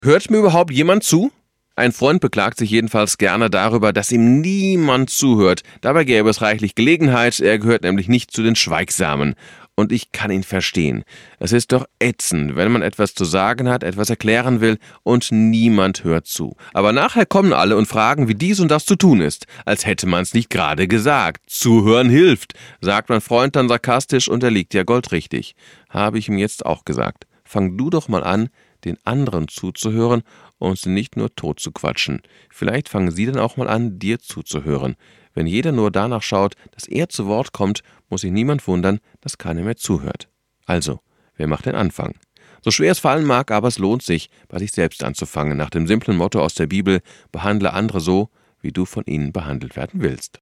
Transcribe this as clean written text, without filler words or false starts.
Hört mir überhaupt jemand zu? Ein Freund beklagt sich jedenfalls gerne darüber, dass ihm niemand zuhört. Dabei gäbe es reichlich Gelegenheit, er gehört nämlich nicht zu den Schweigsamen. Und ich kann ihn verstehen. Es ist doch ätzend, wenn man etwas zu sagen hat, etwas erklären will und niemand hört zu. Aber nachher kommen alle und fragen, wie dies und das zu tun ist, als hätte man es nicht gerade gesagt. Zuhören hilft, sagt mein Freund dann sarkastisch und er liegt ja goldrichtig. Habe ich ihm jetzt auch gesagt. Fang du doch mal an, den anderen zuzuhören und sie nicht nur tot zu quatschen. Vielleicht fangen sie dann auch mal an, dir zuzuhören. Wenn jeder nur danach schaut, dass er zu Wort kommt, muss sich niemand wundern, dass keiner mehr zuhört. Also, wer macht den Anfang? So schwer es fallen mag, aber es lohnt sich, bei sich selbst anzufangen, nach dem simplen Motto aus der Bibel: Behandle andere so, wie du von ihnen behandelt werden willst.